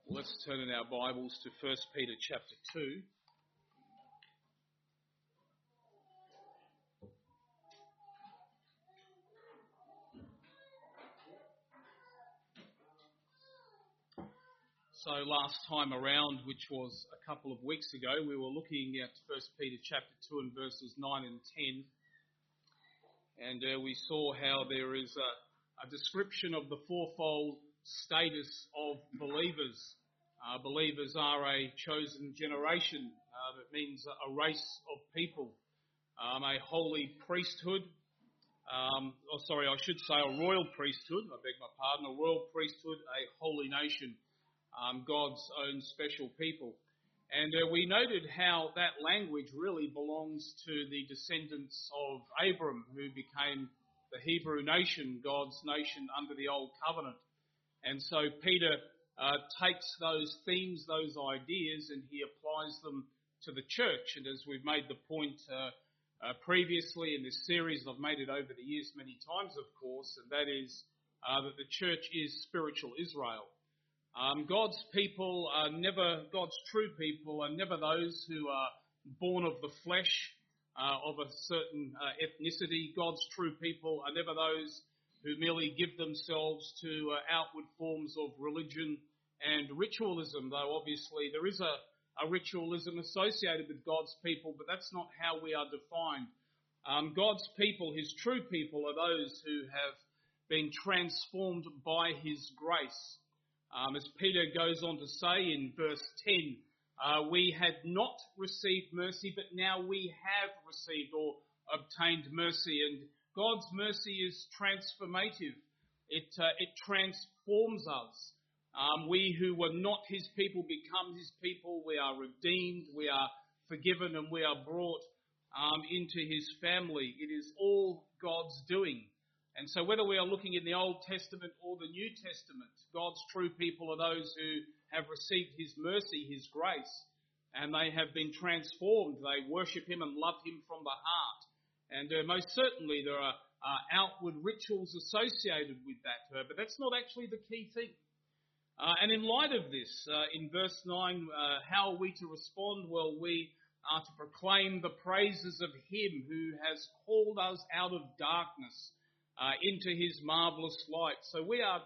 Let's turn in our Bibles to 1 Peter chapter 2. So last time around, which was a couple of weeks ago, we were looking at 1 Peter chapter 2 and verses 9 and 10. And we saw how there is a description of the fourfold status of believers. Believers are a chosen generation. That means a race of people, a holy priesthood. I should say a royal priesthood. I beg my pardon. A royal priesthood, a holy nation, God's own special people. And we noted how that language really belongs to the descendants of Abram, who became the Hebrew nation, God's nation under the Old Covenant. And so Peter takes those themes, those ideas, and he applies them to the church. And as we've made the point previously in this series, I've made it over the years many times, of course, and that is that the church is spiritual Israel. God's true people are never those who are born of the flesh, of a certain ethnicity. God's true people are never those who merely give themselves to outward forms of religion and ritualism, though obviously there is a ritualism associated with God's people, but that's not how we are defined. God's people, His true people, are those who have been transformed by His grace. As Peter goes on to say in verse 10, we had not received mercy, but now we have received or obtained mercy. And God's mercy is transformative. It transforms us. We who were not His people become His people. We are redeemed, we are forgiven, and we are brought into His family. It is all God's doing. And so whether we are looking in the Old Testament or the New Testament, God's true people are those who have received His mercy, His grace, and they have been transformed. They worship Him and love Him from the heart. And most certainly there are outward rituals associated with that, but that's not actually the key thing. And in light of this, in verse 9, how are we to respond? Well, we are to proclaim the praises of Him who has called us out of darkness into His marvellous light. So we are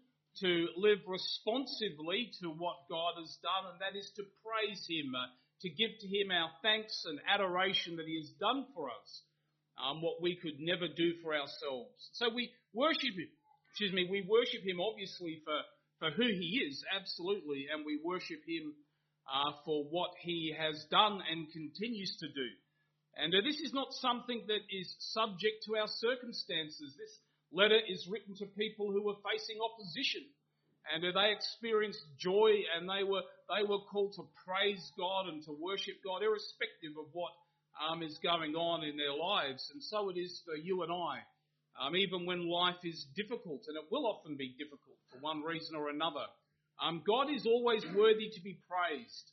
to live responsively to what God has done, and that is to praise Him, to give to Him our thanks and adoration that He has done for us, what we could never do for ourselves. So we worship Him. We worship Him obviously for who He is, absolutely, and we worship Him for what He has done and continues to do. And this is not something that is subject to our circumstances. This letter is written to people who were facing opposition, and they experienced joy, and they were called to praise God and to worship God, irrespective of what is going on in their lives. And so it is for you and I, even when life is difficult, and it will often be difficult for one reason or another. God is always worthy to be praised.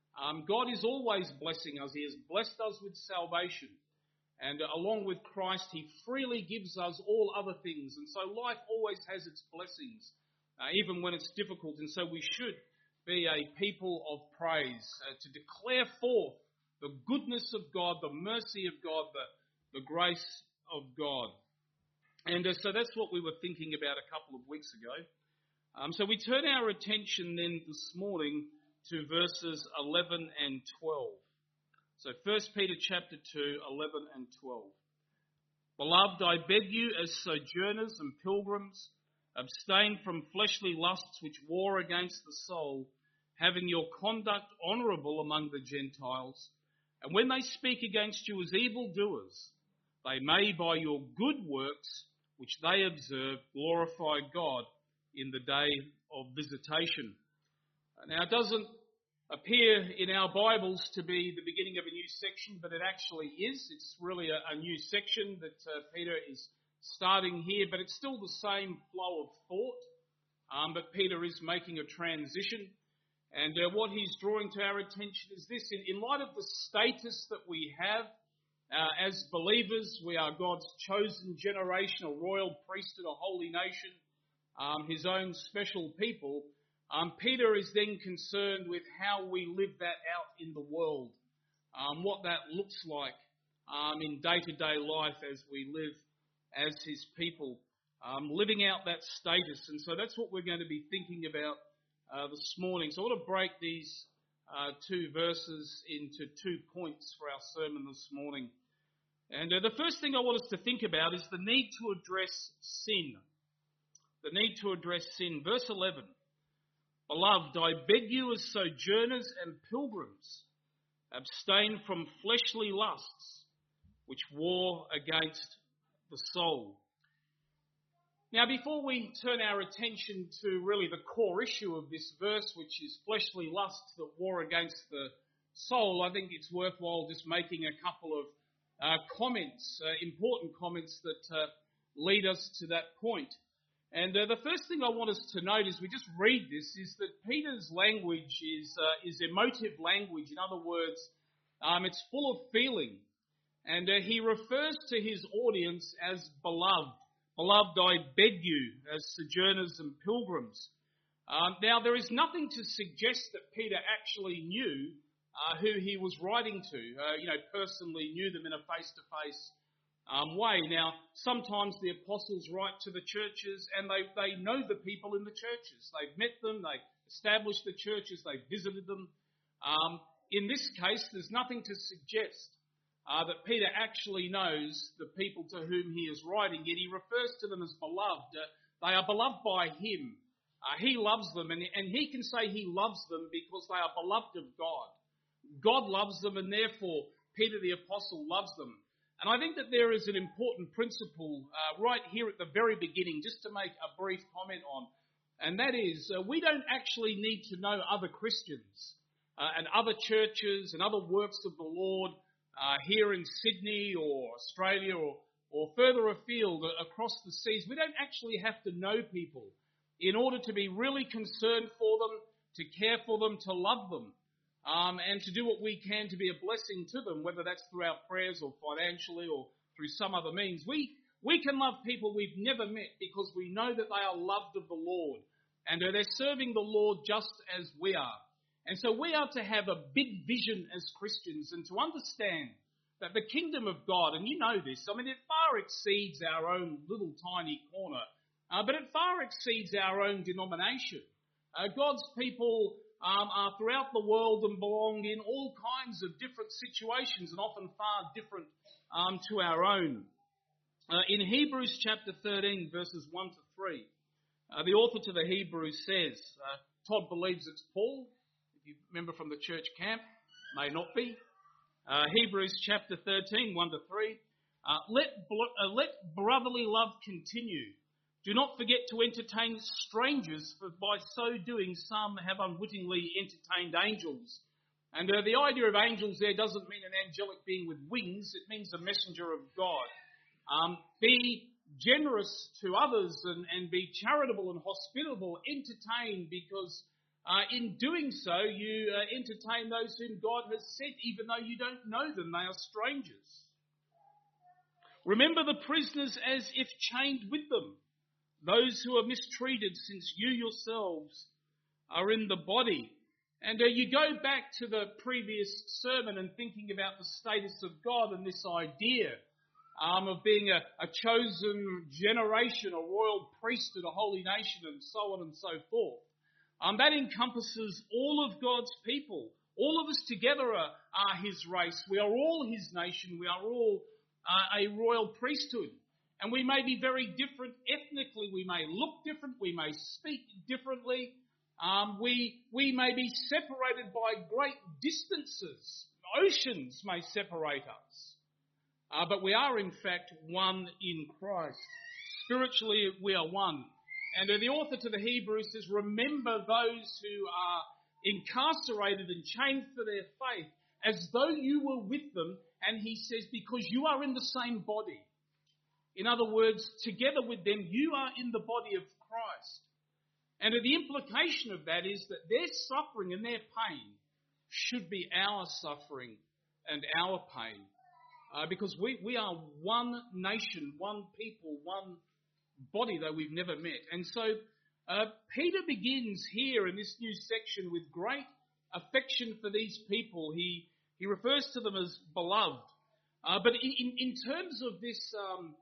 God is always blessing us. He has blessed us with salvation. And along with Christ, He freely gives us all other things. And so life always has its blessings, even when it's difficult. And so we should be a people of praise, to declare forth the goodness of God, the mercy of God, the grace of God. And so that's what we were thinking about a couple of weeks ago. So we turn our attention then this morning to verses 11 and 12. So 1 Peter chapter 2, 11 and 12. Beloved, I beg you as sojourners and pilgrims, abstain from fleshly lusts which war against the soul, having your conduct honourable among the Gentiles. And when they speak against you as evildoers, they may by your good works, which they observe, glorify God in the day of visitation. Now, it doesn't appear in our Bibles to be the beginning of a new section, but it actually is. It's really a new section that Peter is starting here, but it's still the same flow of thought. But Peter is making a transition. And what he's drawing to our attention is this. In light of the status that we have as believers, we are God's chosen generation, a royal priesthood, a holy nation, His own special people. Peter is then concerned with how we live that out in the world, what that looks like in day-to-day life as we live as his people, living out that status. And so that's what we're going to be thinking about this morning. So I want to break these two verses into 2 points for our sermon this morning. And the first thing I want us to think about is the need to address sin. The need to address sin. Verse 11. Beloved, I beg you as sojourners and pilgrims, abstain from fleshly lusts, which war against the soul. Now, before we turn our attention to really the core issue of this verse, which is fleshly lusts that war against the soul, I think it's worthwhile just making a couple of comments, important comments that lead us to that point. And the first thing I want us to note as we just read this is that Peter's language is emotive language. In other words, it's full of feeling. And he refers to his audience as beloved. Beloved, I beg you, as sojourners and pilgrims. Now, there is nothing to suggest that Peter actually knew who he was writing to, personally knew them in a face-to-face way. Now, sometimes the apostles write to the churches and they know the people in the churches. They've met them, they've established the churches, they've visited them. In this case, there's nothing to suggest that Peter actually knows the people to whom he is writing, yet he refers to them as beloved. They are beloved by him. He loves them, and he can say he loves them because they are beloved of God. God loves them, and therefore Peter the apostle loves them. And I think that there is an important principle right here at the very beginning, just to make a brief comment on, and that is we don't actually need to know other Christians and other churches and other works of the Lord here in Sydney or Australia or further afield across the seas. We don't actually have to know people in order to be really concerned for them, to care for them, to love them. And to do what we can to be a blessing to them, whether that's through our prayers or financially or through some other means. We can love people we've never met because we know that they are loved of the Lord and they're serving the Lord just as we are. And so we are to have a big vision as Christians and to understand that the kingdom of God, and you know this, I mean, it far exceeds our own little tiny corner, but it far exceeds our own denomination. God's people are throughout the world and belong in all kinds of different situations and often far different to our own. In Hebrews chapter 13, verses 1 to 3, the author to the Hebrews says, Todd believes it's Paul, if you remember from the church camp, may not be. Hebrews chapter 13, 1 to 3, let brotherly love continue. Do not forget to entertain strangers, for by so doing some have unwittingly entertained angels. And the idea of angels there doesn't mean an angelic being with wings, it means a messenger of God. Be generous to others and be charitable and hospitable, entertain, because in doing so you entertain those whom God has sent, even though you don't know them, they are strangers. Remember the prisoners as if chained with them, those who are mistreated, since you yourselves are in the body. And you go back to the previous sermon and thinking about the status of God and this idea of being a chosen generation, a royal priesthood, a holy nation, and so on and so forth. That encompasses all of God's people. All of us together are his race. We are all his nation. We are all a royal priesthood. And we may be very different ethnically. We may look different. We may speak differently. We may be separated by great distances. Oceans may separate us. But we are, in fact, one in Christ. Spiritually, we are one. And the author to the Hebrews says, remember those who are incarcerated and chained for their faith, as though you were with them. And he says, because you are in the same body. In other words, together with them, you are in the body of Christ. And the implication of that is that their suffering and their pain should be our suffering and our pain. Because we are one nation, one people, one body, though we've never met. And so Peter begins here in this new section with great affection for these people. He refers to them as beloved. But in terms of this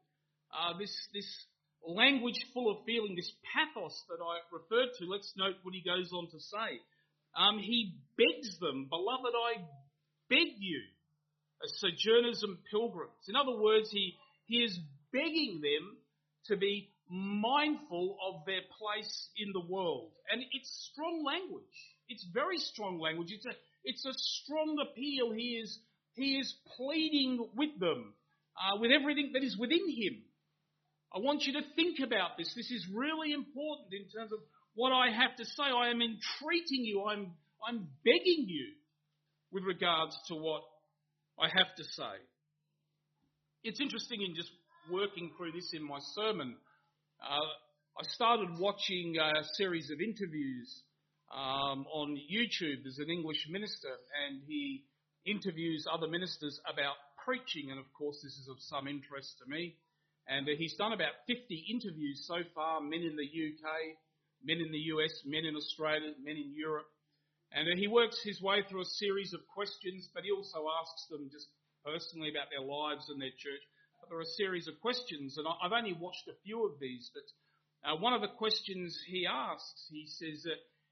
language full of feeling, this pathos that I referred to, let's note what he goes on to say. He begs them, beloved, I beg you, as sojourners and pilgrims. In other words, he is begging them to be mindful of their place in the world. And it's strong language. It's very strong language. It's a strong appeal. He is pleading with them, with everything that is within him. I want you to think about this. This is really important in terms of what I have to say. I am entreating you. I'm begging you with regards to what I have to say. It's interesting in just working through this in my sermon. I started watching a series of interviews on YouTube. There's an English minister and he interviews other ministers about preaching, and of course this is of some interest to me. And he's done about 50 interviews so far, men in the UK, men in the US, men in Australia, men in Europe. And he works his way through a series of questions, but he also asks them just personally about their lives and their church. But there are a series of questions, and I've only watched a few of these, but one of the questions he asks, he says,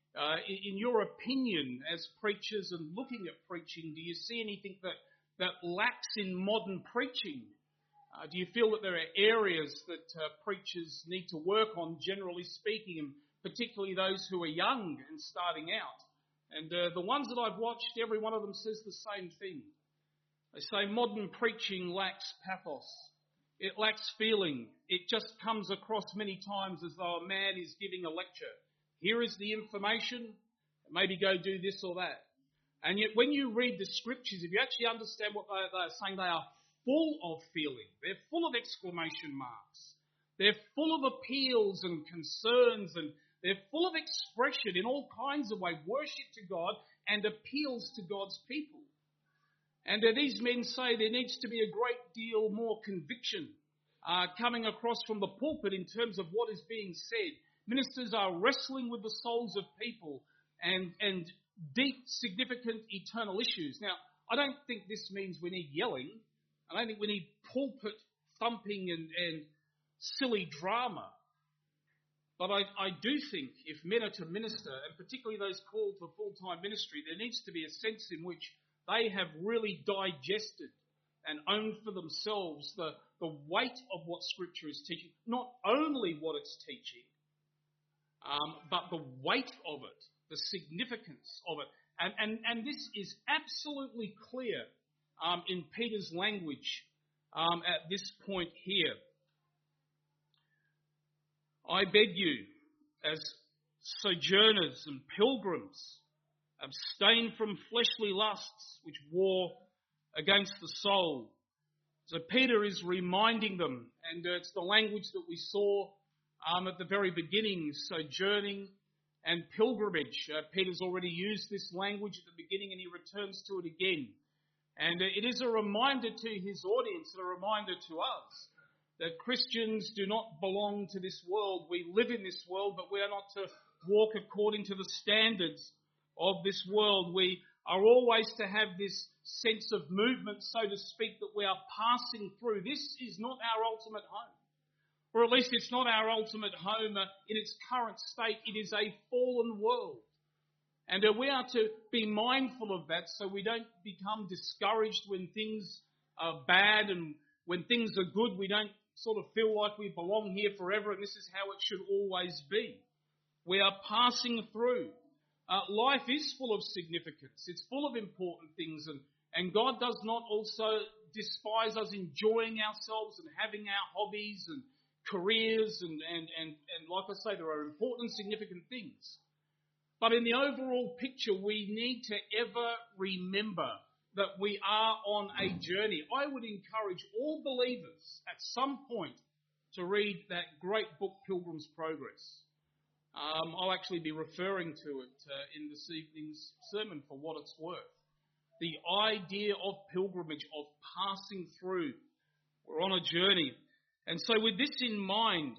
in your opinion as preachers and looking at preaching, do you see anything that lacks in modern preaching? Do you feel that there are areas that preachers need to work on, generally speaking, and particularly those who are young and starting out? And the ones that I've watched, every one of them says the same thing. They say modern preaching lacks pathos. It lacks feeling. It just comes across many times as though a man is giving a lecture. Here is the information. Maybe go do this or that. And yet when you read the scriptures, if you actually understand what they are saying, they are full of feeling. They're full of exclamation marks. They're full of appeals and concerns, and they're full of expression in all kinds of ways, worship to God and appeals to God's people. And these men say there needs to be a great deal more conviction coming across from the pulpit in terms of what is being said. Ministers are wrestling with the souls of people and deep, significant, eternal issues. Now, I don't think this means we need yelling. I don't think we need pulpit thumping and silly drama. But I do think if men are to minister, and particularly those called for full-time ministry, there needs to be a sense in which they have really digested and owned for themselves the weight of what Scripture is teaching. Not only what it's teaching, but the weight of it, the significance of it. And this is absolutely clear in Peter's language at this point here. I beg you, as sojourners and pilgrims, abstain from fleshly lusts which war against the soul. So Peter is reminding them, and it's the language that we saw at the very beginning, sojourning and pilgrimage. Peter's already used this language at the beginning and he returns to it again. And it is a reminder to his audience and a reminder to us that Christians do not belong to this world. We live in this world, but we are not to walk according to the standards of this world. We are always to have this sense of movement, so to speak, that we are passing through. This is not our ultimate home. Or at least it's not our ultimate home in its current state. It is a fallen world. And we are to be mindful of that so we don't become discouraged when things are bad, and when things are good we don't sort of feel like we belong here forever and this is how it should always be. We are passing through. Life is full of significance. It's full of important things, and God does not also despise us enjoying ourselves and having our hobbies and careers and like I say, there are important, significant things. But in the overall picture, we need to ever remember that we are on a journey. I would encourage all believers at some point to read that great book, Pilgrim's Progress. I'll actually be referring to it in this evening's sermon for what it's worth. The idea of pilgrimage, of passing through. We're on a journey. And so with this in mind,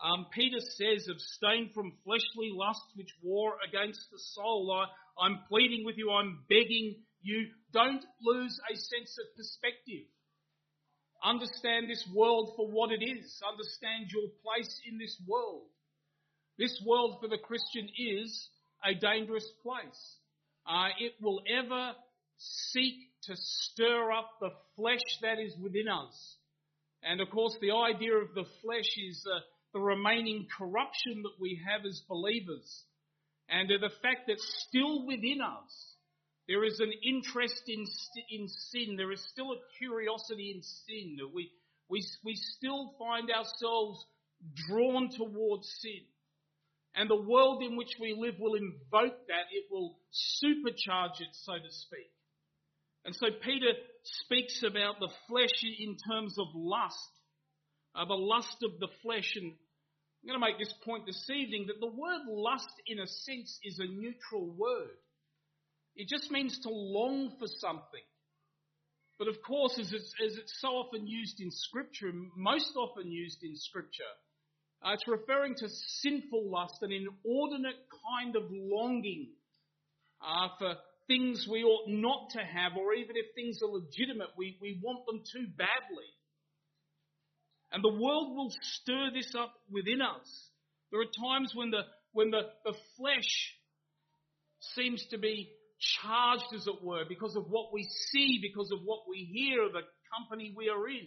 Peter says, abstain from fleshly lusts which war against the soul. I'm pleading with you, I'm begging you, don't lose a sense of perspective. Understand this world for what it is. Understand your place in this world. This world for the Christian is a dangerous place. It will ever seek to stir up the flesh that is within us. And of course, the idea of the flesh is the remaining corruption that we have as believers. And the fact that still within us, there is an interest in sin. There is still a curiosity in sin. We still find ourselves drawn towards sin. And the world in which we live will invoke that. It will supercharge it, so to speak. And so Peter speaks about the flesh in terms of lust, the lust of the flesh. And I'm going to make this point this evening, that the word lust, in a sense, is a neutral word. It just means to long for something. But of course, as it's so often used in Scripture, most often used in Scripture, it's referring to sinful lust, an inordinate kind of longing for things we ought not to have, or even if things are legitimate, we want them too badly. And the world will stir this up within us. There are times when the flesh seems to be charged, as it were, because of what we see, because of what we hear, the company we are in.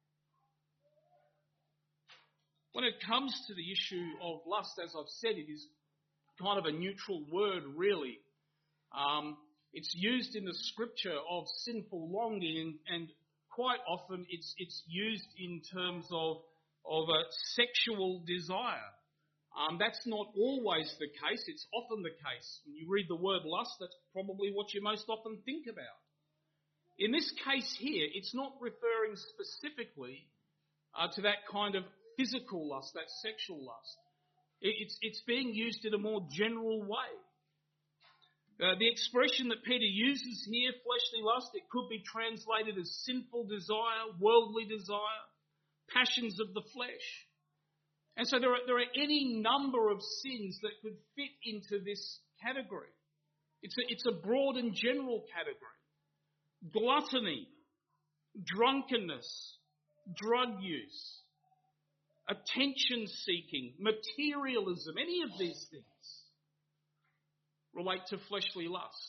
When it comes to the issue of lust, as I've said, it is kind of a neutral word, really. It's used in the Scripture of sinful longing, and quite often it's used in terms of a sexual desire. That's not always the case. It's often the case. When you read the word lust, that's probably what you most often think about. In this case here, it's not referring specifically to that kind of physical lust, that sexual lust. It's being used in a more general way. The expression that Peter uses here, fleshly lust, it could be translated as sinful desire, worldly desire, passions of the flesh. And so there are any number of sins that could fit into this category. It's a broad and general category. Gluttony, drunkenness, drug use, attention seeking, materialism, any of these things relate to fleshly lust.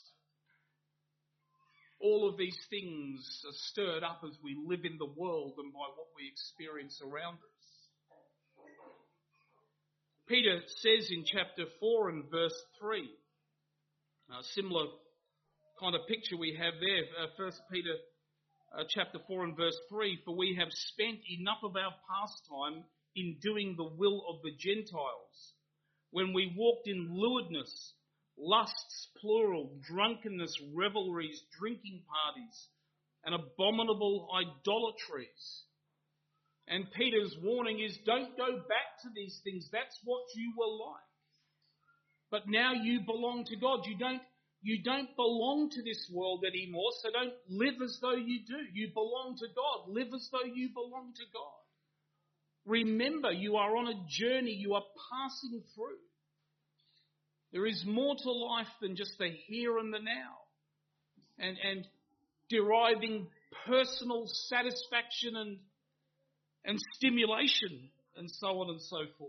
All of these things are stirred up as we live in the world and by what we experience around us. Peter says in chapter 4 and verse 3, a similar kind of picture we have there, 1 Peter chapter 4 and verse 3, for we have spent enough of our pastime in doing the will of the Gentiles, when we walked in lewdness, lusts, plural, drunkenness, revelries, drinking parties, and abominable idolatries. And Peter's warning is, don't go back to these things. That's what you were like. But now you belong to God. You don't belong to this world anymore, so don't live as though you do. You belong to God. Live as though you belong to God. Remember, you are on a journey. You are passing through. There is more to life than just the here and the now. And deriving personal satisfaction and stimulation and so on and so forth.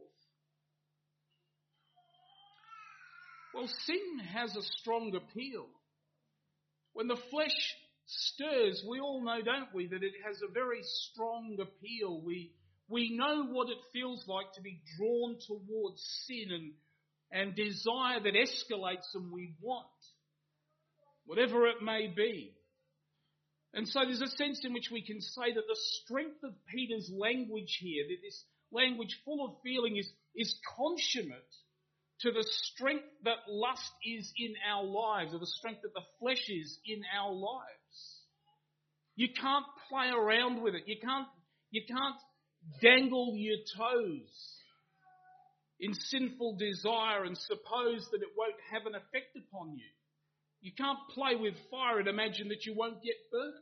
Well, sin has a strong appeal. When the flesh stirs, we all know, don't we, that it has a very strong appeal. We know what it feels like to be drawn towards sin and desire that escalates and we want, whatever it may be. And so there's a sense in which we can say that the strength of Peter's language here, that this language full of feeling is consummate to the strength that lust is in our lives, or the strength that the flesh is in our lives. You can't play around with it. You can't dangle your toes in sinful desire and suppose that it won't have an effect upon you. You can't play with fire and imagine that you won't get burnt.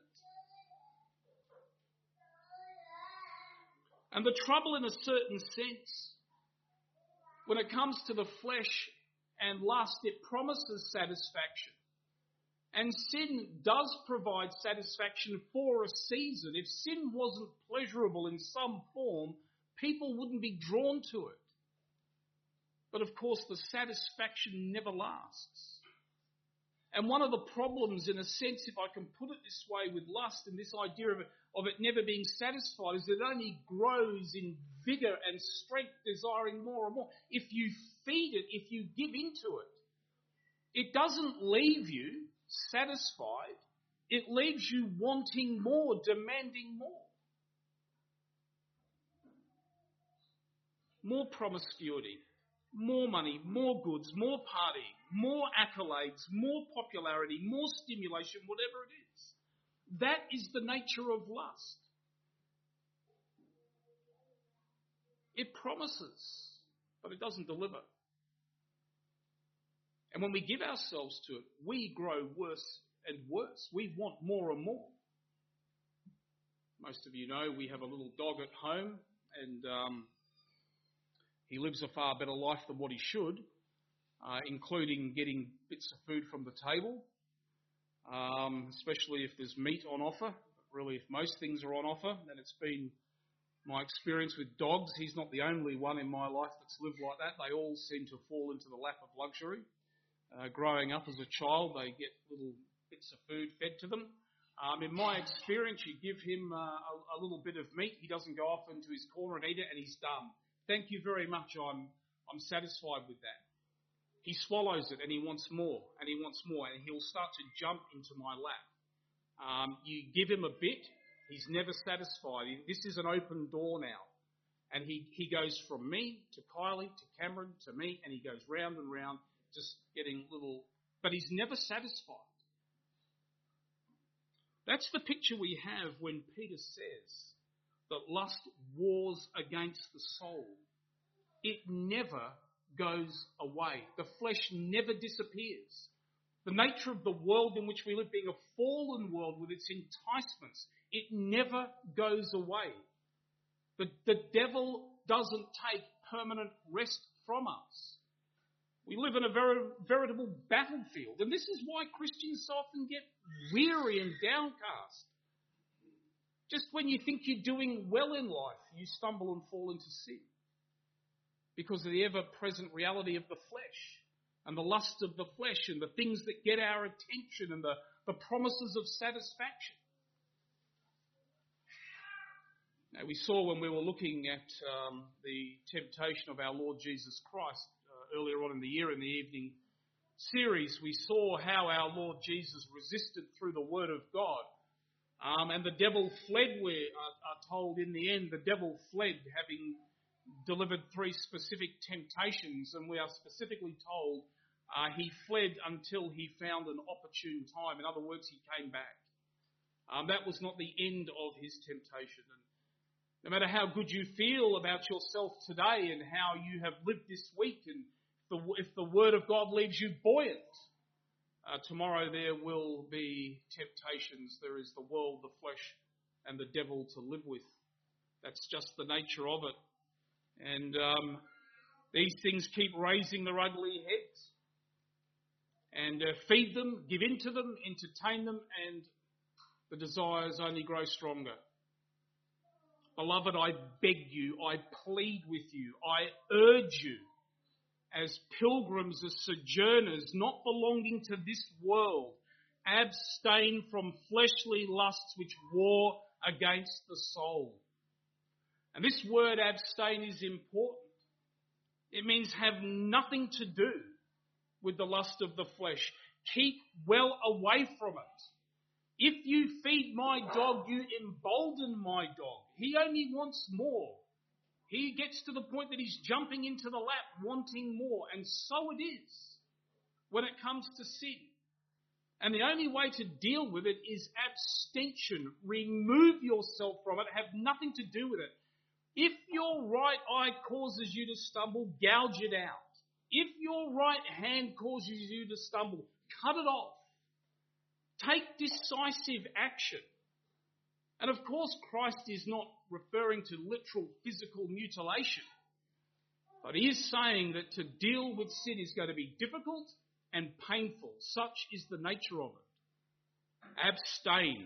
And the trouble, in a certain sense, When it comes to the flesh and lust, it promises satisfaction. And sin does provide satisfaction for a season. If sin wasn't pleasurable in some form, people wouldn't be drawn to it. But of course, the satisfaction never lasts. And one of the problems, in a sense, if I can put it this way, with lust and this idea of it never being satisfied, is that it only grows in vigour and strength, desiring more and more. If you feed it, if you give into it, it doesn't leave you satisfied. It leaves you wanting more, demanding more. More promiscuity, more money, more goods, more partying, more accolades, more popularity, more stimulation, whatever it is. That is the nature of lust. It promises, but it doesn't deliver. And when we give ourselves to it, we grow worse and worse. We want more and more. Most of you know we have a little dog at home, and he lives a far better life than what he should, including getting bits of food from the table, especially if there's meat on offer. But really, if most things are on offer, then it's been my experience with dogs. He's not the only one in my life that's lived like that. They all seem to fall into the lap of luxury. Growing up as a child, they get little bits of food fed to them. In my experience, you give him a little bit of meat, he doesn't go off into his corner and eat it, and he's done. Thank you very much, I'm satisfied with that. He swallows it and he wants more, and he wants more, and he'll start to jump into my lap. You give him a bit, he's never satisfied. This is an open door now. And he goes from me to Kylie to Cameron to me, and he goes round and round, just getting little, but he's never satisfied. That's the picture we have when Peter says that lust wars against the soul. It never goes away. The flesh never disappears. The nature of the world in which we live, being a fallen world with its enticements, it never goes away. The devil doesn't take permanent rest from us. We live in a veritable battlefield, and this is why Christians so often get weary and downcast. Just when you think you're doing well in life, you stumble and fall into sin because of the ever-present reality of the flesh and the lust of the flesh and the things that get our attention and the promises of satisfaction. Now, we saw when we were looking at the temptation of our Lord Jesus Christ earlier on in the year in the evening series, we saw how our Lord Jesus resisted through the Word of God. And the devil fled, we are told in the end, the devil fled, having delivered 3 specific temptations, and we are specifically told he fled until he found an opportune time. In other words, he came back. That was not the end of his temptation. And no matter how good you feel about yourself today and how you have lived this week, and if the Word of God leaves you buoyant, tomorrow there will be temptations. There is the world, the flesh, and the devil to live with. That's just the nature of it. And these things keep raising their ugly heads. And feed them, give in to them, entertain them, and the desires only grow stronger. Beloved, I beg you, I plead with you, I urge you, as pilgrims, as sojourners, not belonging to this world, abstain from fleshly lusts which war against the soul. And this word abstain is important. It means have nothing to do with the lust of the flesh. Keep well away from it. If you feed my dog, you embolden my dog. He only wants more. He gets to the point that he's jumping into the lap, wanting more. And so it is when it comes to sin. And the only way to deal with it is abstention. Remove yourself from it. Have nothing to do with it. If your right eye causes you to stumble, gouge it out. If your right hand causes you to stumble, cut it off. Take decisive action. And of course, Christ is not referring to literal physical mutilation. But he is saying that to deal with sin is going to be difficult and painful. Such is the nature of it. Abstain.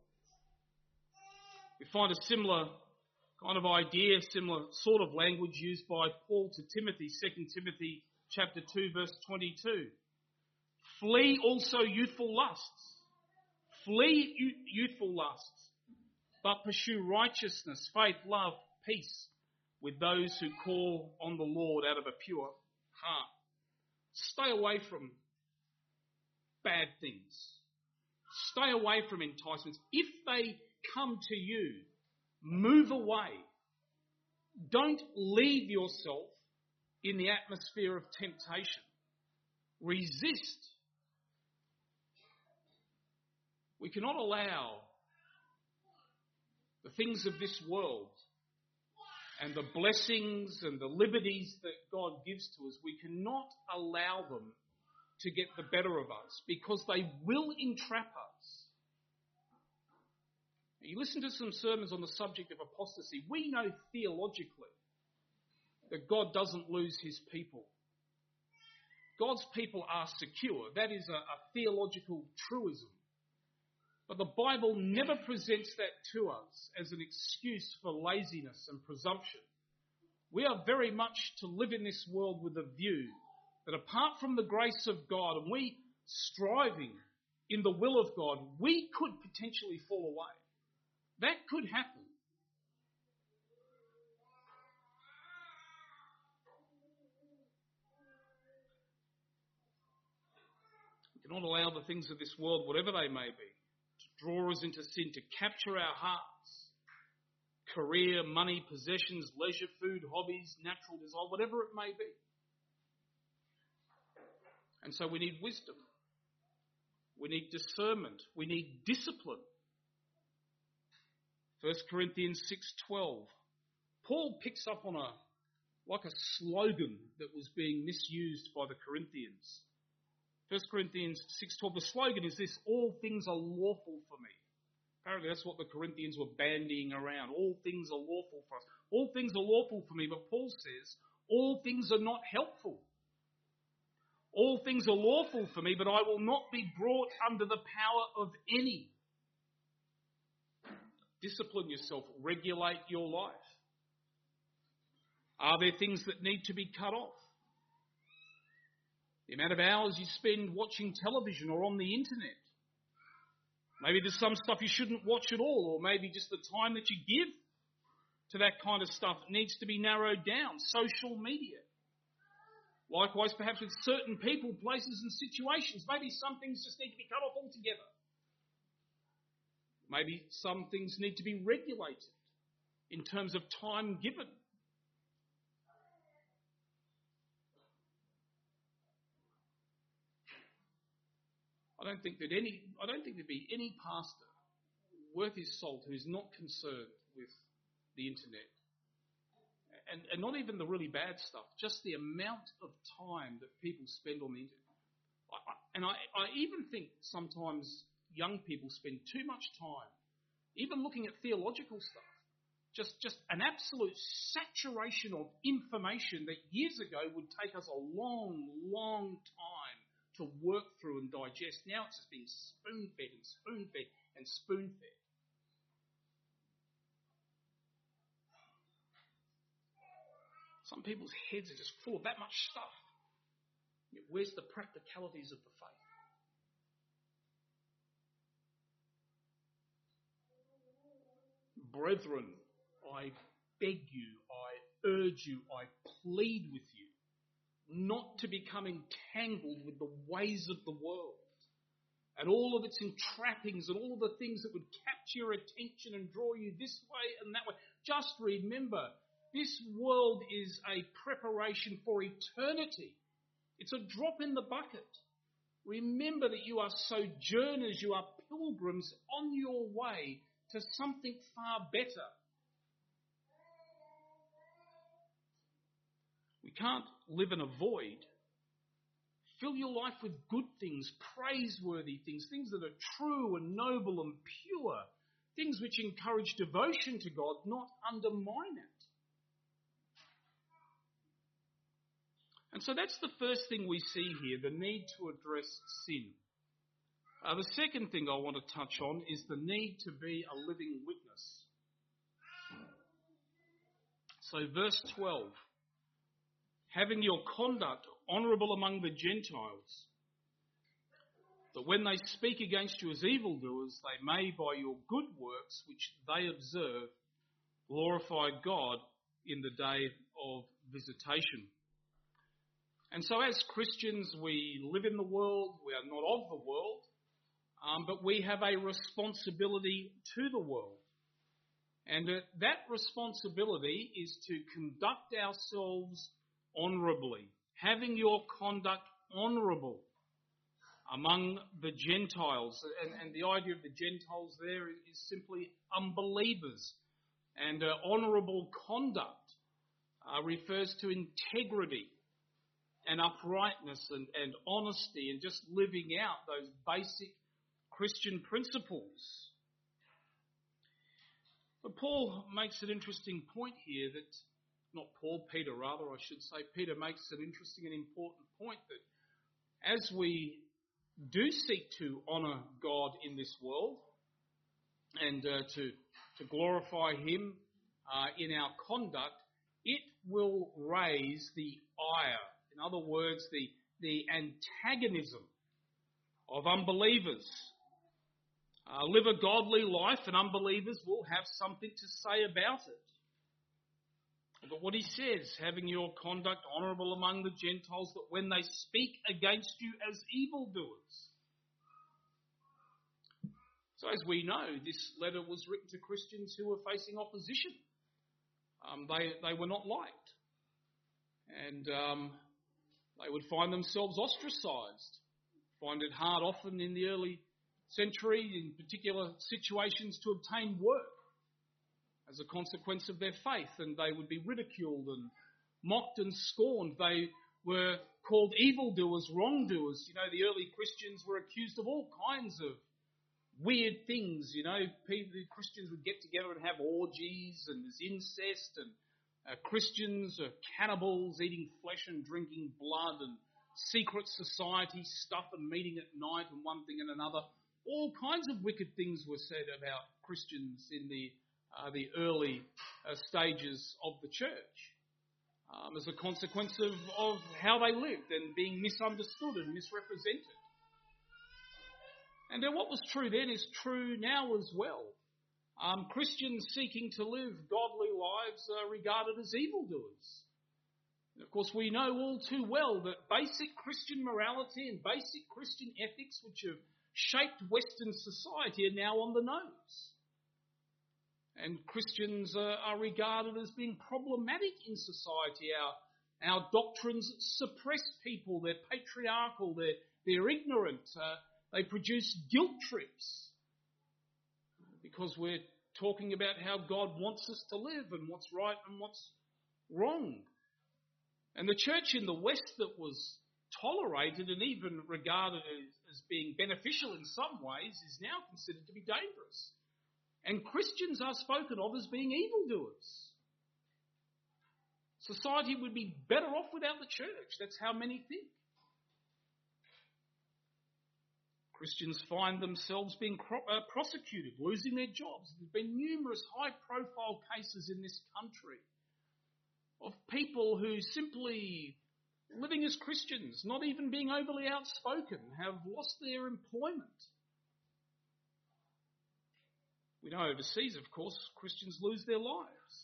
We find a similar kind of idea, similar sort of language used by Paul to Timothy, 2 Timothy chapter 2, verse 22. Flee also youthful lusts. Flee youthful lusts, but pursue righteousness, faith, love, peace with those who call on the Lord out of a pure heart. Stay away from bad things. Stay away from enticements. If they come to you, move away. Don't leave yourself in the atmosphere of temptation. Resist. We cannot allow the things of this world and the blessings and the liberties that God gives to us, we cannot allow them to get the better of us, because they will entrap us. You listen to some sermons on the subject of apostasy. We know theologically that God doesn't lose his people. God's people are secure. That is a theological truism. But the Bible never presents that to us as an excuse for laziness and presumption. We are very much to live in this world with a view that apart from the grace of God and we striving in the will of God, we could potentially fall away. That could happen. We cannot allow the things of this world, whatever they may be, to draw us into sin, to capture our hearts. Career, money, possessions, leisure, food, hobbies, natural desire, whatever it may be. And so we need wisdom. We need discernment. We need discipline. 1 Corinthians 6:12. Paul picks up on a slogan that was being misused by the Corinthians. 1 Corinthians 6:12, the slogan is this: all things are lawful for me. Apparently that's what the Corinthians were bandying around. All things are lawful for us. All things are lawful for me, but Paul says, all things are not helpful. All things are lawful for me, but I will not be brought under the power of any. Discipline yourself. Regulate your life. Are there things that need to be cut off? The amount of hours you spend watching television or on the internet. Maybe there's some stuff you shouldn't watch at all, or maybe just the time that you give to that kind of stuff needs to be narrowed down. Social media. Likewise, perhaps with certain people, places and situations. Maybe some things just need to be cut off altogether. Maybe some things need to be regulated in terms of time given. I don't think there'd be any pastor worth his salt who is not concerned with the internet. And not even the really bad stuff, just the amount of time that people spend on the internet. I even think sometimes young people spend too much time, even looking at theological stuff. Just an absolute saturation of information that years ago would take us a long, long time to work through and digest. Now it's just being spoon-fed and spoon-fed and spoon-fed. Some people's heads are just full of that much stuff. Where's the practicalities of the faith? Brethren, I beg you, I urge you, I plead with you not to become entangled with the ways of the world and all of its entrappings and all of the things that would capture your attention and draw you this way and that way. Just remember, this world is a preparation for eternity. It's a drop in the bucket. Remember that you are sojourners, you are pilgrims on your way to something far better. We can't live in a void. Fill your life with good things, praiseworthy things, things that are true and noble and pure, things which encourage devotion to God, not undermine it. And so that's the first thing we see here, the need to address sin. The second thing I want to touch on is the need to be a living witness. So verse 12, having your conduct honourable among the Gentiles, that when they speak against you as evildoers, they may by your good works, which they observe, glorify God in the day of visitation. And so as Christians, we live in the world, we are not of the world, but we have a responsibility to the world. And that responsibility is to conduct ourselves honourably, having your conduct honourable among the Gentiles. And the idea of the Gentiles there is simply unbelievers. And honourable conduct refers to integrity and uprightness and honesty and just living out those basic Christian principles. But Paul makes an interesting point here Peter I should say. Peter makes an interesting and important point that as we do seek to honour God in this world and to glorify Him in our conduct, it will raise the ire. In other words, the antagonism of unbelievers. Live a godly life and unbelievers will have something to say about it. But what he says, having your conduct honourable among the Gentiles, that when they speak against you as evildoers. So as we know, this letter was written to Christians who were facing opposition. They were not liked. And they would find themselves ostracised. Find it hard often in the early century, in particular situations, to obtain work as a consequence of their faith, and they would be ridiculed and mocked and scorned. They were called evildoers, wrongdoers. You know, the early Christians were accused of all kinds of weird things. You know, the Christians would get together and have orgies, and there's incest, and Christians are cannibals, eating flesh and drinking blood, and secret society stuff and meeting at night and one thing and another. All kinds of wicked things were said about Christians in the early stages of the church as a consequence of how they lived and being misunderstood and misrepresented. And what was true then is true now as well. Christians seeking to live godly lives are regarded as evildoers. And of course, we know all too well that basic Christian morality and basic Christian ethics, which have shaped Western society, are now on the nose. And Christians are regarded as being problematic in society. Our doctrines suppress people. They're patriarchal. They're ignorant. They produce guilt trips because we're talking about how God wants us to live and what's right and what's wrong. And the church in the West that was tolerated and even regarded as being beneficial in some ways is now considered to be dangerous. And Christians are spoken of as being evildoers. Society would be better off without the church. That's how many think. Christians find themselves being prosecuted, losing their jobs. There's been numerous high-profile cases in this country of people who simply, living as Christians, not even being overly outspoken, have lost their employment. We know overseas, of course, Christians lose their lives.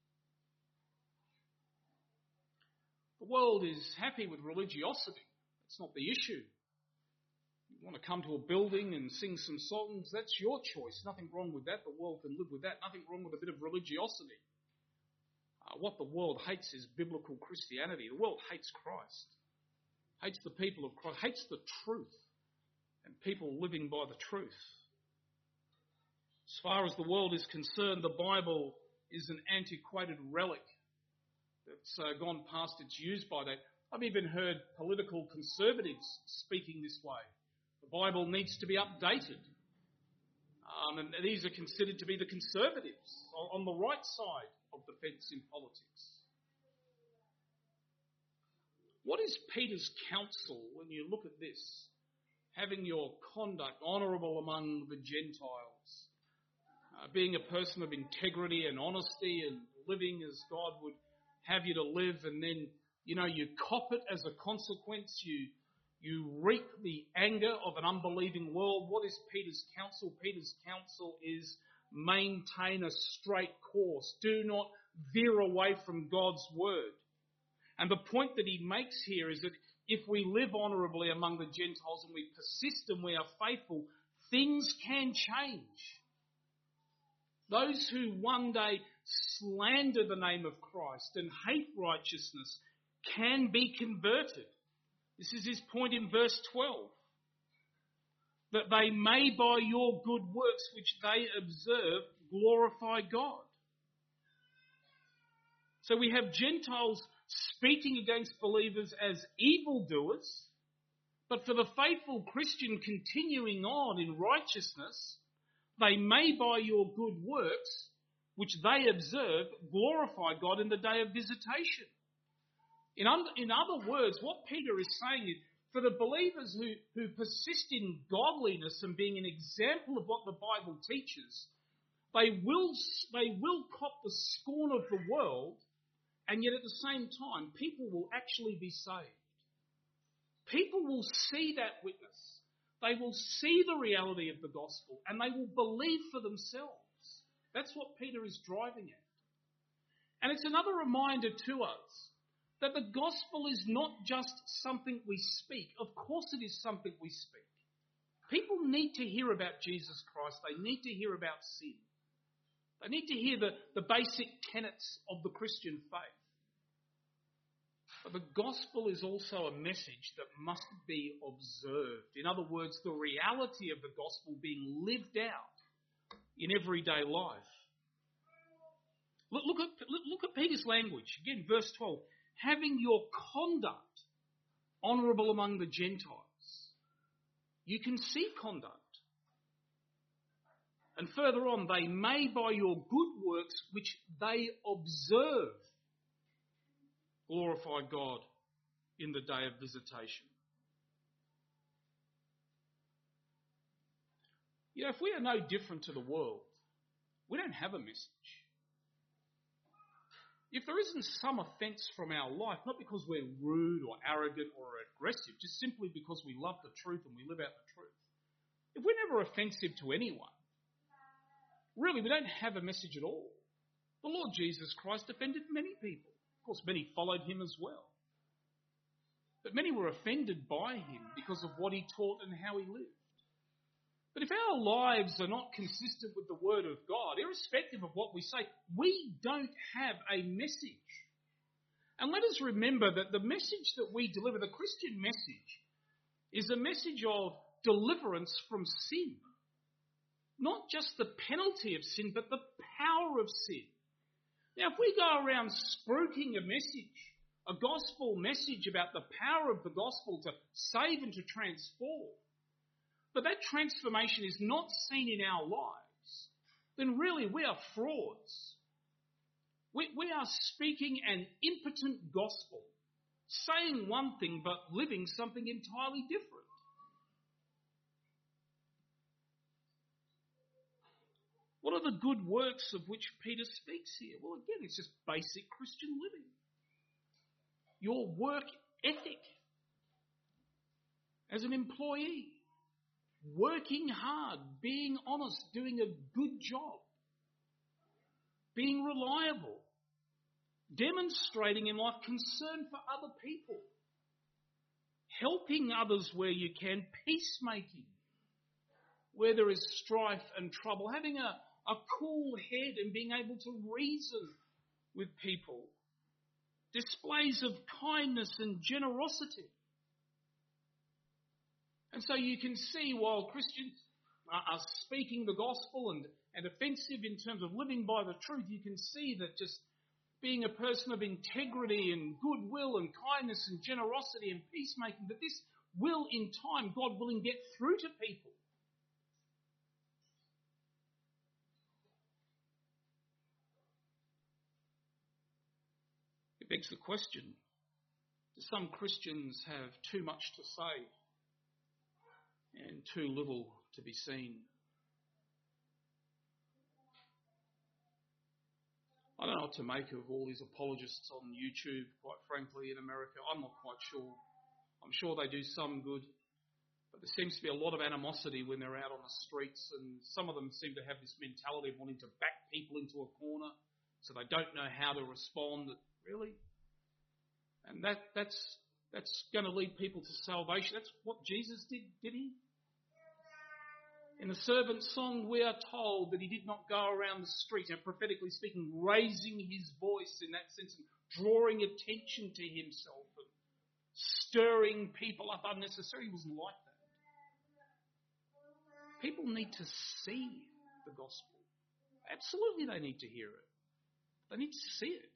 The world is happy with religiosity. That's not the issue. You want to come to a building and sing some songs, that's your choice. Nothing wrong with that. The world can live with that. Nothing wrong with a bit of religiosity. What the world hates is biblical Christianity. The world hates Christ, hates the people of Christ, hates the truth and people living by the truth. As far as the world is concerned, the Bible is an antiquated relic that's gone past its use-by date. I've even heard political conservatives speaking this way. The Bible needs to be updated. And these are considered to be the conservatives on the right side of the fence in politics. What is Peter's counsel when you look at this? Having your conduct honourable among the Gentiles, being a person of integrity and honesty and living as God would have you to live, and then, you cop it as a consequence. You reap the anger of an unbelieving world. What is Peter's counsel? Peter's counsel is maintain a straight course. Do not veer away from God's word. And the point that he makes here is that if we live honourably among the Gentiles and we persist and we are faithful, things can change. Those who one day slander the name of Christ and hate righteousness can be converted. This is his point in verse 12. That they may by your good works which they observe glorify God. So we have Gentiles speaking against believers as evildoers, but for the faithful Christian continuing on in righteousness, they may by your good works, which they observe, glorify God in the day of visitation. In other words, what Peter is saying is, for the believers who persist in godliness and being an example of what the Bible teaches, they will cop the scorn of the world, and yet at the same time, people will actually be saved. People will see that witness. They will see the reality of the gospel, and they will believe for themselves. That's what Peter is driving at. And it's another reminder to us that the gospel is not just something we speak. Of course it is something we speak. People need to hear about Jesus Christ. They need to hear about sin. They need to hear the basic tenets of the Christian faith. But the gospel is also a message that must be observed. In other words, the reality of the gospel being lived out in everyday life. Look at Peter's language. Again, verse 12. Having your conduct honourable among the Gentiles. You can see conduct. And further on, they may by your good works which they observe glorify God in the day of visitation. If we are no different to the world, we don't have a message. If there isn't some offence from our life, not because we're rude or arrogant or aggressive, just simply because we love the truth and we live out the truth, if we're never offensive to anyone, really we don't have a message at all. The Lord Jesus Christ offended many people. Of course, many followed him as well. But many were offended by him because of what he taught and how he lived. But if our lives are not consistent with the word of God, irrespective of what we say, we don't have a message. And let us remember that the message that we deliver, the Christian message, is a message of deliverance from sin. Not just the penalty of sin, but the power of sin. Now, if we go around spruiking a message, a gospel message about the power of the gospel to save and to transform, but that transformation is not seen in our lives, then really we are frauds. We are speaking an impotent gospel, saying one thing but living something entirely different. What are the good works of which Peter speaks here? Well, again, it's just basic Christian living. Your work ethic as an employee. Working hard, being honest, doing a good job, being reliable, demonstrating in life concern for other people, helping others where you can, peacemaking where there is strife and trouble, having a cool head and being able to reason with people, displays of kindness and generosity. And so you can see while Christians are speaking the gospel and offensive in terms of living by the truth, you can see that just being a person of integrity and goodwill and kindness and generosity and peacemaking, that this will in time, God willing, get through to people. It begs the question, Some Christians have too much to say and too little to be seen. I don't know what to make of all these apologists on YouTube, quite frankly, in America. I'm not quite sure. I'm sure they do some good, but there seems to be a lot of animosity when they're out on the streets, and some of them seem to have this mentality of wanting to back people into a corner so they don't know how to respond. Really? And that's going to lead people to salvation. That's what Jesus did he? In the servant song, we are told that he did not go around the street, prophetically speaking, raising his voice in that sense and drawing attention to himself and stirring people up unnecessarily. He wasn't like that. People need to see the gospel. Absolutely they need to hear it. They need to see it.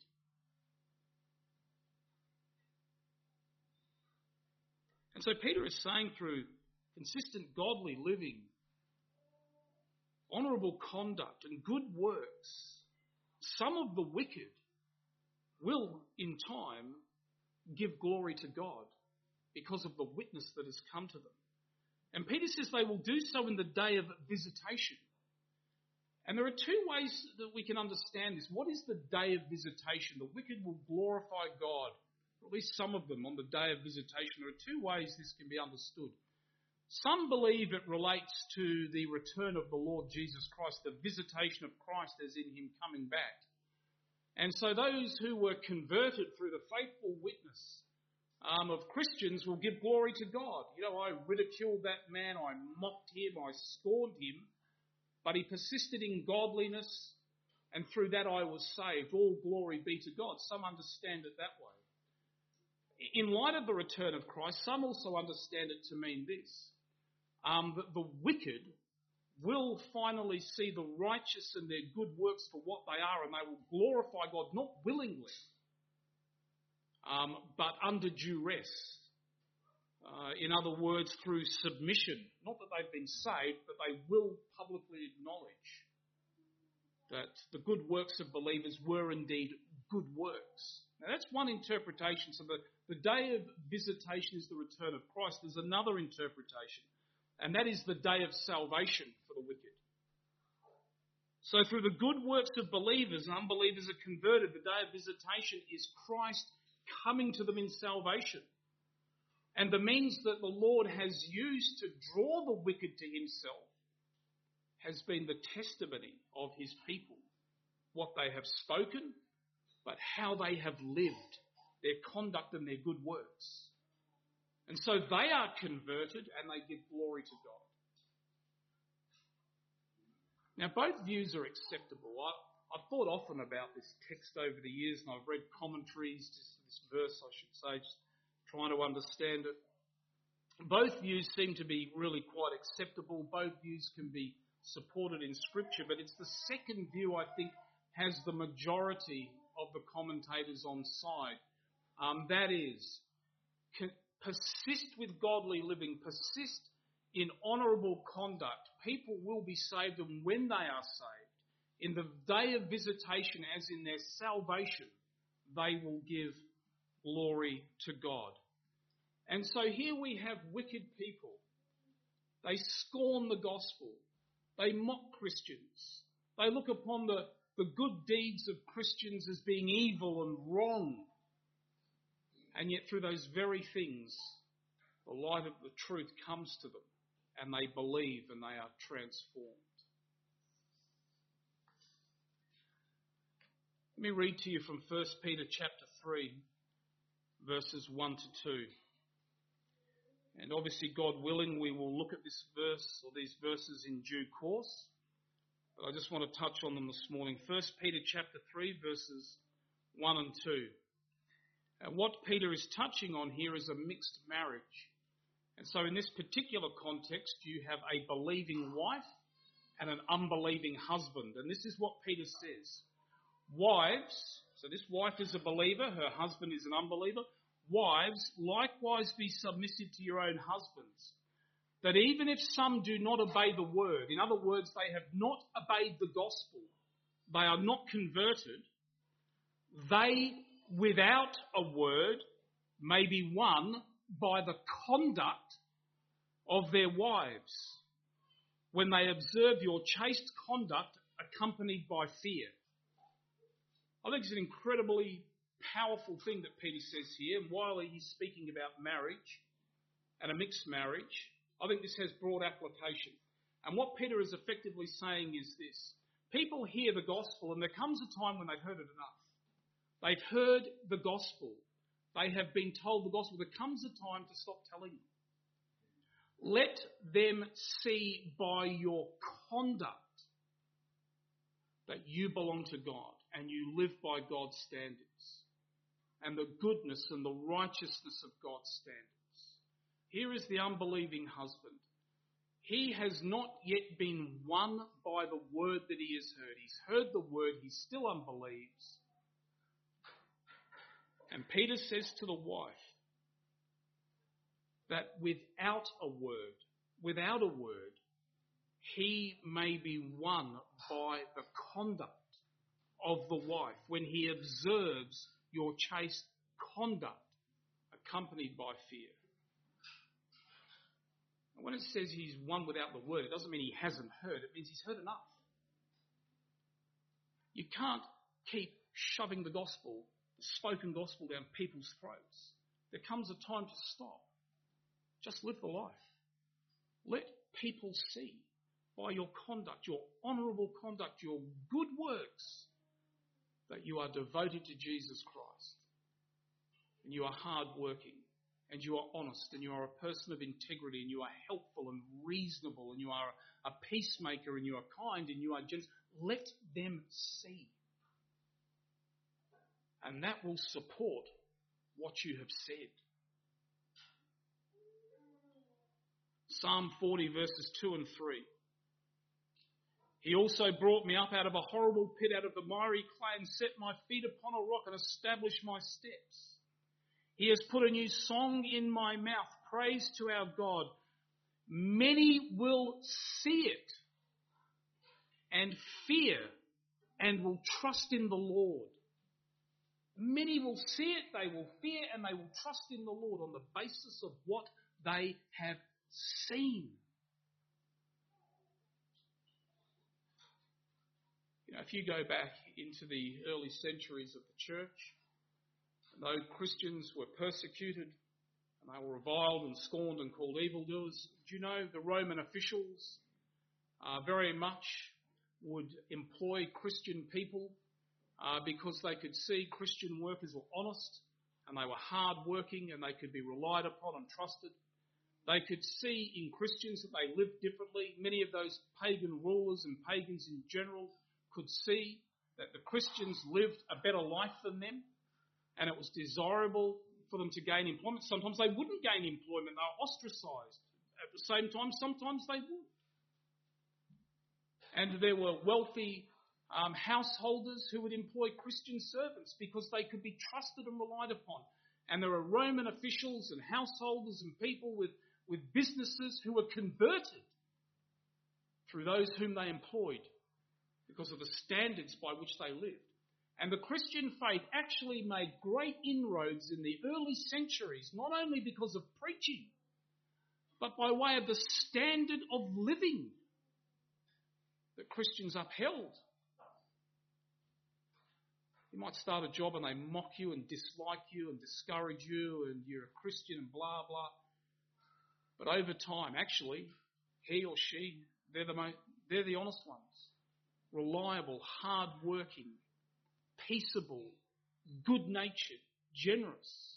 And so Peter is saying through consistent godly living, honourable conduct and good works, some of the wicked will in time give glory to God because of the witness that has come to them. And Peter says they will do so in the day of visitation. And there are two ways that we can understand this. What is the day of visitation? The wicked will glorify God, or at least some of them on the day of visitation. There are two ways this can be understood. Some believe it relates to the return of the Lord Jesus Christ, the visitation of Christ as in him coming back. And so those who were converted through the faithful witness of Christians will give glory to God. You know, I ridiculed that man, I mocked him, I scorned him, but he persisted in godliness, and through that I was saved. All glory be to God. Some understand it that way. In light of the return of Christ, some also understand it to mean this. That the wicked will finally see the righteous and their good works for what they are, and they will glorify God, not willingly, but under duress. In other words, through submission. Not that they've been saved, but they will publicly acknowledge that the good works of believers were indeed good works. Now that's one interpretation. So the day of visitation is the return of Christ. There's another interpretation, and that is the day of salvation for the wicked. So through the good works of believers, unbelievers are converted. The day of visitation is Christ coming to them in salvation. And the means that the Lord has used to draw the wicked to himself has been the testimony of his people. What they have spoken, but how they have lived, their conduct and their good works. And so they are converted and they give glory to God. Now both views are acceptable. I've thought often about this text over the years, and I've read commentaries, just this verse I should say, just trying to understand it. Both views seem to be really quite acceptable. Both views can be supported in Scripture, but it's the second view I think has the majority of the commentators on side. That is, persist with godly living, persist in honourable conduct. People will be saved, and when they are saved, in the day of visitation, as in their salvation, they will give glory to God. And so here we have wicked people. They scorn the gospel. They mock Christians. They look upon the good deeds of Christians as being evil and wrong. And yet through those very things, the light of the truth comes to them, and they believe and they are transformed. Let me read to you from 1 Peter chapter 3, verses 1 to 2. And obviously, God willing, we will look at this verse or these verses in due course. But I just want to touch on them this morning. 1 Peter chapter 3, verses 1 and 2. And what Peter is touching on here is a mixed marriage. And so in this particular context, you have a believing wife and an unbelieving husband. And this is what Peter says. Wives, so this wife is a believer, her husband is an unbeliever. Wives, likewise be submissive to your own husbands, that even if some do not obey the word, in other words, they have not obeyed the gospel, they are not converted, they, without a word, may be won by the conduct of their wives when they observe your chaste conduct accompanied by fear. I think it's an incredibly powerful thing that Peter says here. And while he's speaking about marriage and a mixed marriage, I think this has broad application. And what Peter is effectively saying is this. People hear the gospel and there comes a time when they've heard it enough. They've heard the gospel. They have been told the gospel. There comes a time to stop telling them. Let them see by your conduct that you belong to God and you live by God's standards and the goodness and the righteousness of God's standards. Here is the unbelieving husband. He has not yet been won by the word that he has heard. He's heard the word, he still unbelieves. And Peter says to the wife that without a word, he may be won by the conduct of the wife when he observes your chaste conduct accompanied by fear. And when it says he's won without the word, it doesn't mean he hasn't heard. It means he's heard enough. You can't keep shoving the gospel, the spoken gospel, down people's throats. There comes a time to stop. Just live the life. Let people see by your conduct, your honourable conduct, your good works, that you are devoted to Jesus Christ. And you are hard-working. And you are honest. And you are a person of integrity. And you are helpful and reasonable. And you are a peacemaker. And you are kind. And you are generous. Let them see. And that will support what you have said. Psalm 40 verses 2 and 3. He also brought me up out of a horrible pit, out of the miry clay, and set my feet upon a rock and established my steps. He has put a new song in my mouth, praise to our God. Many will see it and fear and will trust in the Lord. Many will see it, they will fear, and they will trust in the Lord on the basis of what they have seen. You know, if you go back into the early centuries of the church, though Christians were persecuted and they were reviled and scorned and called evildoers, do you know the Roman officials very much would employ Christian people because they could see Christian workers were honest and they were hard-working and they could be relied upon and trusted. They could see in Christians that they lived differently. Many of those pagan rulers and pagans in general could see that the Christians lived a better life than them, and it was desirable for them to gain employment. Sometimes they wouldn't gain employment, they were ostracised. At the same time, sometimes they would. And there were wealthy householders who would employ Christian servants because they could be trusted and relied upon. And there were Roman officials and householders and people with businesses who were converted through those whom they employed because of the standards by which they lived. And the Christian faith actually made great inroads in the early centuries, not only because of preaching, but by way of the standard of living that Christians upheld. You might start a job and they mock you and dislike you and discourage you and you're a Christian and blah, blah. But over time, actually, he or she, they're the honest ones. Reliable, hard-working, peaceable, good-natured, generous.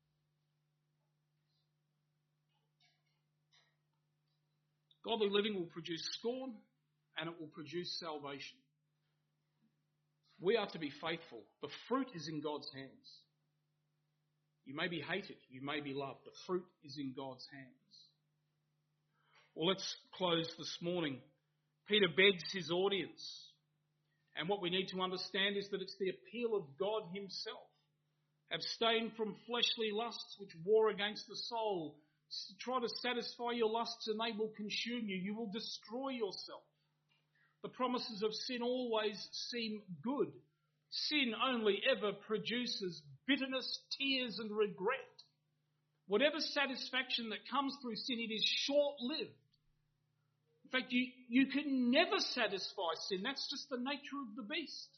Godly living will produce scorn and it will produce salvation. We are to be faithful. The fruit is in God's hands. You may be hated, you may be loved. The fruit is in God's hands. Well, let's close this morning. Peter begs his audience. And what we need to understand is that it's the appeal of God himself. Abstain from fleshly lusts which war against the soul. Try to satisfy your lusts and they will consume you. You will destroy yourself. The promises of sin always seem good. Sin only ever produces bitterness, tears and regret. Whatever satisfaction that comes through sin, it is short-lived. In fact, you can never satisfy sin. That's just the nature of the beast.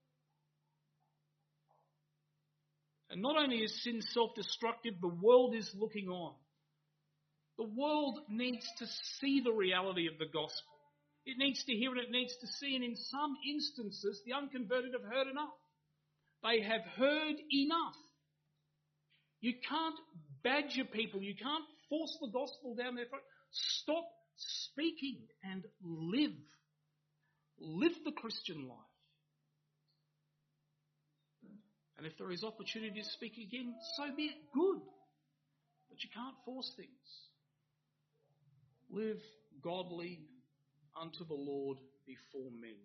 And not only is sin self-destructive, the world is looking on. The world needs to see the reality of the gospel. It needs to hear it, it needs to see, and in some instances, the unconverted have heard enough. They have heard enough. You can't badger people. You can't force the gospel down their throat. Stop speaking and live. Live the Christian life. And if there is opportunity to speak again, so be it. Good. But you can't force things. Live godly unto the Lord before men.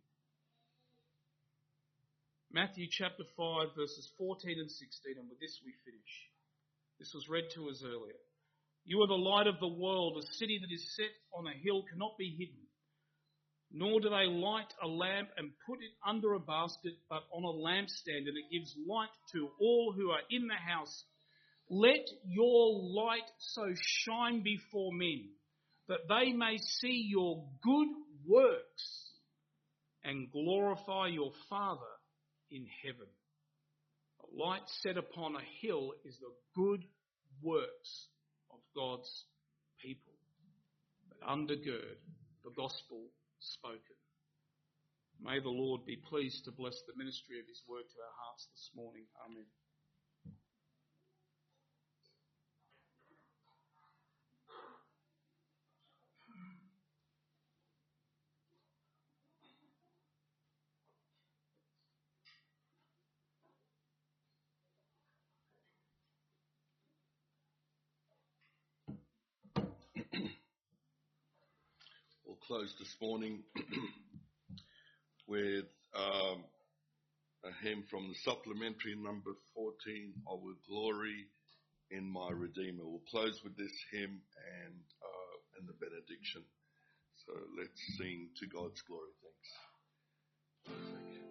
Matthew chapter 5 verses 14 and 16, and with this we finish. This was read to us earlier. You are the light of the world. A city that is set on a hill cannot be hidden. Nor do they light a lamp and put it under a basket, but on a lampstand, and it gives light to all who are in the house. Let your light so shine before men, that they may see your good works and glorify your Father in heaven. A light set upon a hill is the good works of God's people that undergird the gospel spoken. May the Lord be pleased to bless the ministry of his word to our hearts this morning. Amen. We'll close this morning with a hymn from the supplementary number 14, I Will Glory in My Redeemer. We'll close with this hymn and the benediction. So let's sing to God's glory. Thanks.